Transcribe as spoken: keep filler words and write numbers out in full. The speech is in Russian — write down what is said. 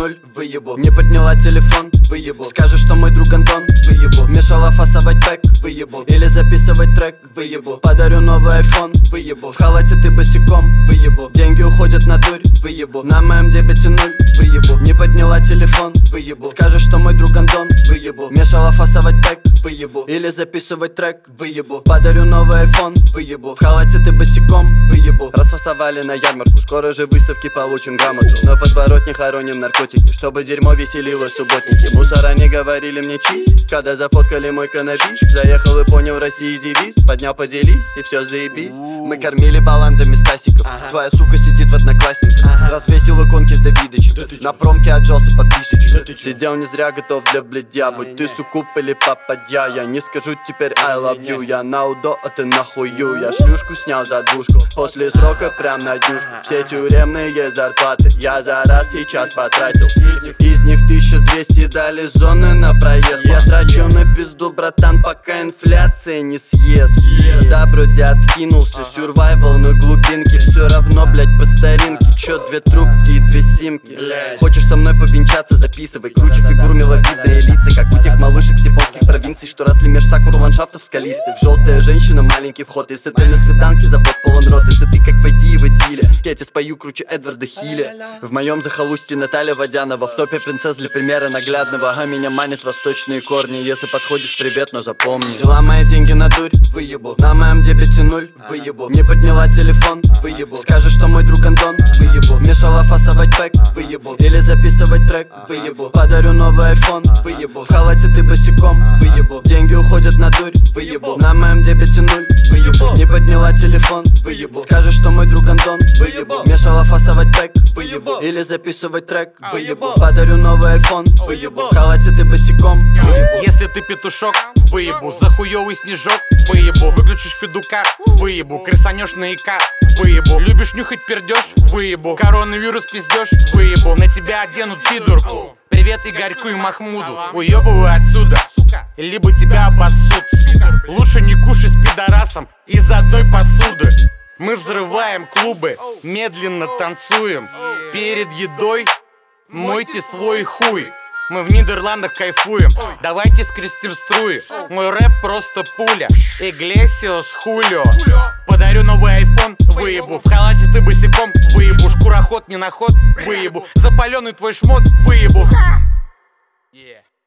нуль, выебу. Не подняла телефон, выебу. Скажешь, что мой друг Антон, выебу. Мешала фасовать трек, выебу. Или записывать трек, выебу. Подарю новый айфон, выебу. В халате ты босиком, выебу. Деньги уходят на дурь, выебу. На моем дебете нуль, выебу. Не подняла телефон, выебу. Скажешь, что мой друг Антон, выебу. Мешала фасовать трек, выебу. Или записывать трек, выебу. Подарю новый айфон, выебу. В халате ты босиком, выебу. Расфасовали на ярмарку, скоро же выставки получим грамоту. Но подворотне хороним наркотики, чтобы дерьмо веселило субботники. Мусора не говорили мне чиз, когда зафоткали мой канабис. Заехал и понял России девиз, поднял поделись и все заебись. Мы кормили баландами стасиков, ага. Твоя сука сидит в одноклассниках, ага. Развесил иконки с Давидычем, да на промке отжался по тысячу, да сидел не зря, готов для блядья. Будь ты суккуб или попадья, я не скажу теперь I love you. Я на удо, а ты нахую. Я шлюшку снял за двушку, после срока прям на днюшку. Все тюремные зарплаты я за раз сейчас потратил. Из них тысяча двести дали зоны на проезд. Я трачу на пизду, братан, пока инфляция не съест. Да, вроде откинулся, сюрвайвал на глубинке. Все равно, блять, по старинке. Чё, две трубки и две симки. Хочешь со мной повенчаться, записывай. Круче фигуру, миловидные лица, как у тех малышек с японских провинций, что росли меж сакуру ландшафтов скалистых. Желтая женщина, маленький вход. Если ты на свиданке, забот полон рот. Если ты как Фазиева Диля, я тебе спою круче Эдварда Хилля. В моем захолустье Наталья Водянова, в топе принцесс для примера наглядного. А меня манят восточные корни. Если подходишь, привет, но запомни. Взяла мои деньги на дурь, выебу. На моем дебете нуль, выебу. Не подняла телефон, выебу. Скажешь, что мой друг Антон, выебу. Мешала фасовать пэк, выебу. Или записывать трек, выебу. Подарю новый айфон, выебу. В халате ты босиком, выебу. Деньги уходят на дурь, выебу. На моем дебете нуль, выебу. Не подняла телефон, выебу. Скажешь, что мой друг Антон, выебу. Мешала фасовать пэк, выебу. Или записывать трек, выебу. Подарю новый айфон, выебу. В халате ты босиком, выебу. Если ты петушок, выебу. За хуёвый снежок, выебу. Выключишь федука, выебу. Крысанешь на ика, выебу. Любишь нюхать пердёж, выебу. Коронавирус пиздёшь, выебу. На тебя оденут пидорку. Привет Игорьку и Махмуду. Уёбывай отсюда, либо тебя обоссут. Лучше не кушай с пидорасом из одной посуды. Мы взрываем клубы, медленно танцуем. Перед едой мойте свой хуй. Мы в Нидерландах кайфуем, давайте скрестим струи. Мой рэп просто пуля, Иглесиос Хулио. Подарю новый айфон, выебу. В халате ты босиком, выебу. Шкуроход не на ход, выебу. Запаленный твой шмот, выебу.